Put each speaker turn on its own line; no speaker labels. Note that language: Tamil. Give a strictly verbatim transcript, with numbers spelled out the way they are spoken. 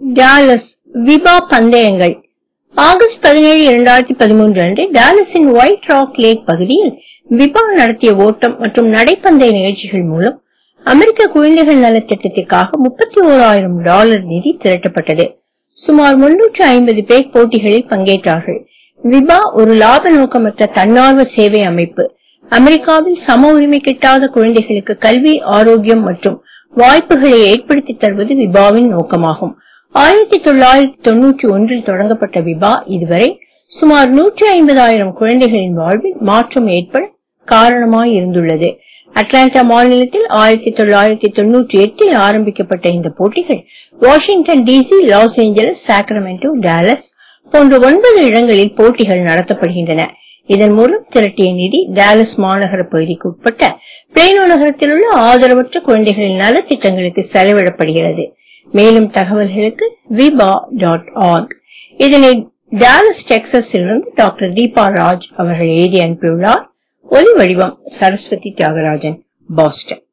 டாலஸ் விபா பந்தயங்கள் ஆகஸ்ட் பதினேழு இரண்டாயிரத்தி பதிமூன்று அன்று டாலஸின் ஒயிட் ராக் லேக் பகுதியில் விபா நடத்திய ஓட்டம் மற்றும் நடைப்பந்தய நிகழ்ச்சிகள் மூலம் அமெரிக்க குழந்தைகள் நலத்திட்டத்திற்காக முப்பத்தி ஓராயிரம் டாலர் நிதி திரட்டப்பட்டது. சுமார் முன்னூற்று ஐம்பது பேர் போட்டிகளில் பங்கேற்றார்கள். விபா ஒரு லாப நோக்கமற்ற தன்னார்வ சேவை அமைப்பு. அமெரிக்காவில் சம உரிமை கிட்டாத குழந்தைகளுக்கு கல்வி, ஆரோக்கியம் மற்றும் வாய்ப்புகளை ஏற்படுத்தி தருவது விபாவின் நோக்கமாகும். ஆயிரத்தி தொள்ளாயிரத்தி தொன்னூற்றி ஒன்றில் தொடங்கப்பட்ட விபா இதுவரை சுமார் நூற்றி ஐம்பதாயிரம் குழந்தைகளின் வாழ்வில் மாற்றம் ஏற்பட காரணமாய் இருந்துள்ளது. அட்லாண்டா மாநிலத்தில் ஆயிரத்தி தொள்ளாயிரத்தி தொன்னூற்றி எட்டில் ஆரம்பிக்கப்பட்ட இந்த போட்டிகள் Washington DC, Los Angeles, Sacramento, Dallas போன்ற ஒன்பது இடங்களில் போட்டிகள் நடத்தப்படுகின்றன. இதன் மூலம் திரட்டிய நிதி டாலஸ் மாநகர பகுதிக்கு உட்பட்ட பிளேனோ நகரத்தில் உள்ள ஆதரவற்ற குழந்தைகளின் நலத்திட்டங்களுக்கு செலவிடப்படுகிறது. மேலும் தகவல்களுக்கு விபா டாட் ஆர்க். இதனை டாலஸ் டெக்சாஸிலிருந்து டாக்டர் தீபா ராஜ் அவர்கள் எழுதி அனுப்பியுள்ளார். ஒலி வடிவம் சரஸ்வதி தியாகராஜன், பாஸ்டன்.